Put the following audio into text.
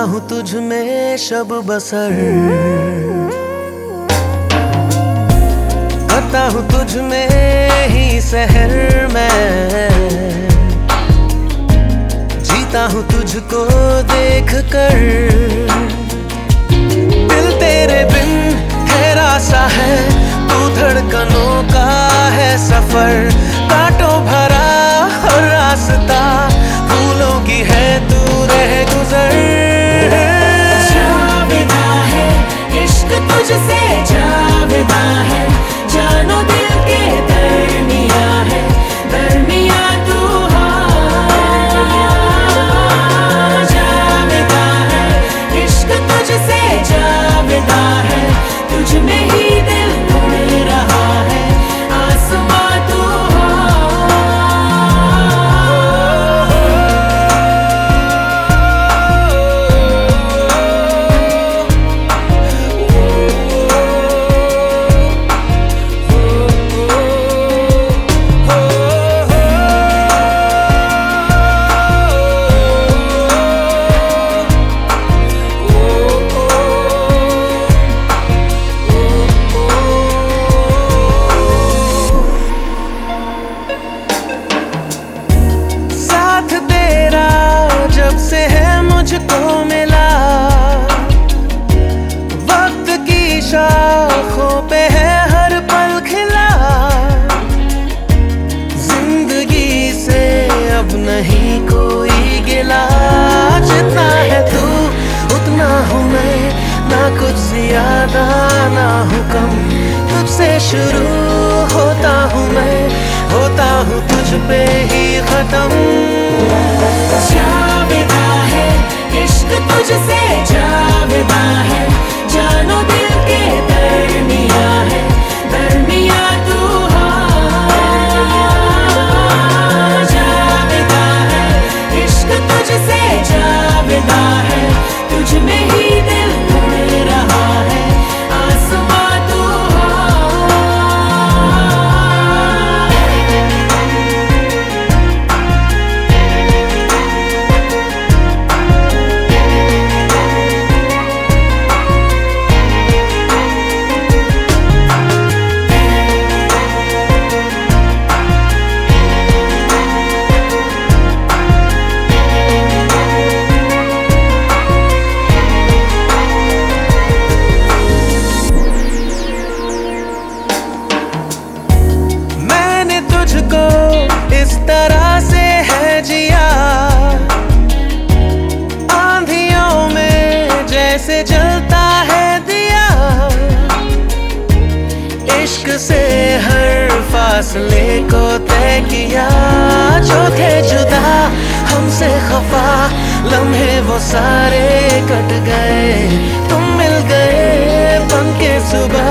हूँ तुझ में शब बसर, करता हूँ तुझ में ही सहर मैं, जीता हूँ तुझको देख कर। दिल तेरे बिन हैरा सा है, तू धड़कनों का है सफर, कांटों भरा हर रास्ता, फूलों की है तू रह गुजर। जावेदा है इश्क तुझसे, जावेदा है जानो दिल के दरमिया है, दरमिया तू जावेदा है इश्क तुझसे, जावेदा है तुझ में ही दिल उड़ रहा है, आसमां तू से है मुझको मिला, वक्त की शाखों पे है हर पल खिला, जिंदगी से अब नहीं कोई गिला, जितना है तू उतना हूँ मैं, ना कुछ ज्यादा ना हूँ कम, तुझसे शुरू होता हूँ मैं, होता हूँ तुझ पे ही खत्म। जावेदा है इश्क तुझसे, जावेदा है जानो दिल के दरमिया है, दरमिया तू जावेदा है इश्क तुझसे, जावेदा है तुझ में ही दिल उड़ रहा है, आसमां तू तुझको इस तरह से है जिया, आंधियों में जैसे जलता है दिया, इश्क से हर फासले को तय किया, जो थे जुदा हमसे खफा लम्हे वो सारे कट गए, तुम मिल गए बन के सुबह